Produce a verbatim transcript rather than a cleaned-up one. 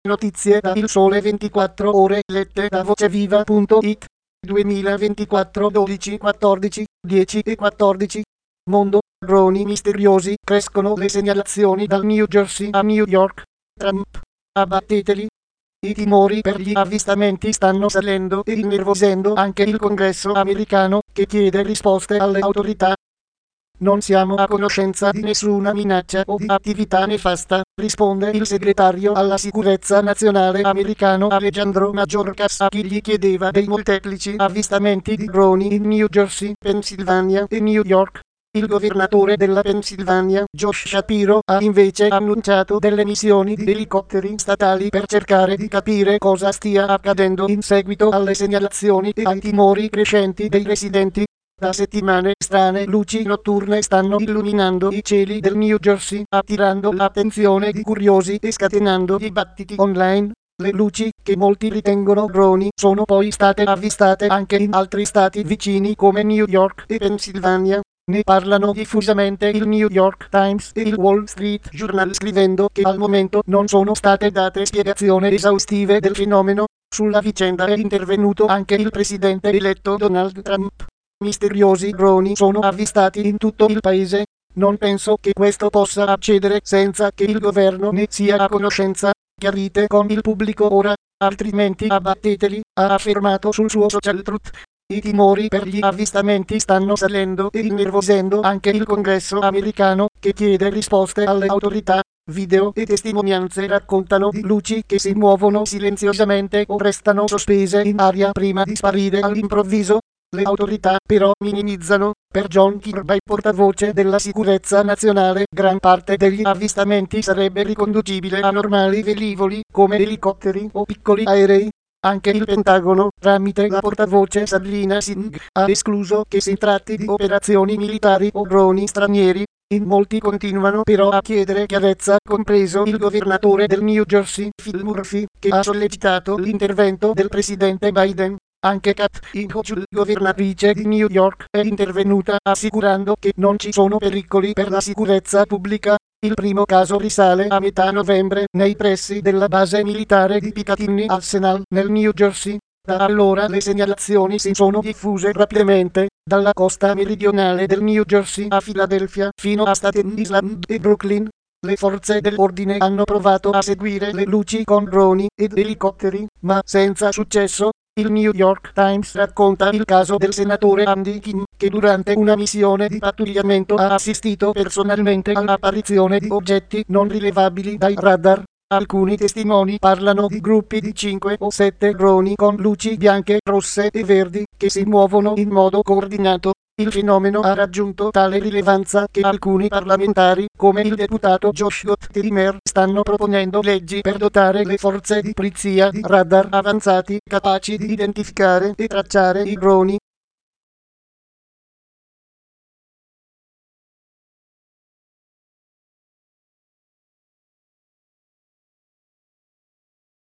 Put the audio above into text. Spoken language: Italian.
Notizie da Il Sole ventiquattro Ore lette da voceviva punto it. duemilaventiquattro dodici quattordici dieci e quattordici. Mondo. Droni misteriosi. Crescono le segnalazioni dal New Jersey a New York. Trump. Abbatteteli. I timori per gli avvistamenti stanno salendo e innervosendo anche il Congresso americano, che chiede risposte alle autorità. Non siamo a conoscenza di nessuna minaccia o di attività nefasta, risponde il segretario alla sicurezza nazionale americano Alejandro Mayorkas a chi gli chiedeva dei molteplici avvistamenti di droni in New Jersey, Pennsylvania e New York. Il governatore della Pennsylvania, Josh Shapiro, ha invece annunciato delle missioni di elicotteri statali per cercare di capire cosa stia accadendo in seguito alle segnalazioni e ai timori crescenti dei residenti. Da settimane strane luci notturne stanno illuminando i cieli del New Jersey, attirando l'attenzione di curiosi e scatenando dibattiti online. Le luci, che molti ritengono droni, sono poi state avvistate anche in altri stati vicini come New York e Pennsylvania. Ne parlano diffusamente il New York Times e il Wall Street Journal, scrivendo che al momento non sono state date spiegazioni esaustive del fenomeno. Sulla vicenda è intervenuto anche il presidente eletto Donald Trump. Misteriosi droni sono avvistati in tutto il paese. Non penso che questo possa accedere senza che il governo ne sia a conoscenza. Chiarite con il pubblico ora, altrimenti abbatteteli, ha affermato sul suo social Truth. I timori per gli avvistamenti stanno salendo e innervosendo anche il Congresso americano, che chiede risposte alle autorità. Video e testimonianze raccontano di luci che si muovono silenziosamente o restano sospese in aria prima di sparire all'improvviso. Le autorità però minimizzano. Per John Kirby, portavoce della sicurezza nazionale, gran parte degli avvistamenti sarebbe riconducibile a normali velivoli, come elicotteri o piccoli aerei. Anche il Pentagono, tramite la portavoce Sabrina Singh, ha escluso che si tratti di operazioni militari o droni stranieri. In molti continuano però a chiedere chiarezza, compreso il governatore del New Jersey, Phil Murphy, che ha sollecitato l'intervento del presidente Biden. Anche Kathy Hochul, governatrice di New York, è intervenuta assicurando che non ci sono pericoli per la sicurezza pubblica. Il primo caso risale a metà novembre nei pressi della base militare di Picatinny Arsenal nel New Jersey. Da allora le segnalazioni si sono diffuse rapidamente, dalla costa meridionale del New Jersey a Philadelphia fino a Staten Island e Brooklyn. Le forze dell'ordine hanno provato a seguire le luci con droni ed elicotteri, ma senza successo. Il New York Times racconta il caso del senatore Andy Kim, che durante una missione di pattugliamento ha assistito personalmente all'apparizione di oggetti non rilevabili dai radar. Alcuni testimoni parlano di gruppi di cinque o sette droni con luci bianche, rosse e verdi, che si muovono in modo coordinato. Il fenomeno ha raggiunto tale rilevanza che alcuni parlamentari, come il deputato Josh Gottheimer, stanno proponendo leggi per dotare le forze di polizia di radar avanzati capaci di identificare e tracciare i droni.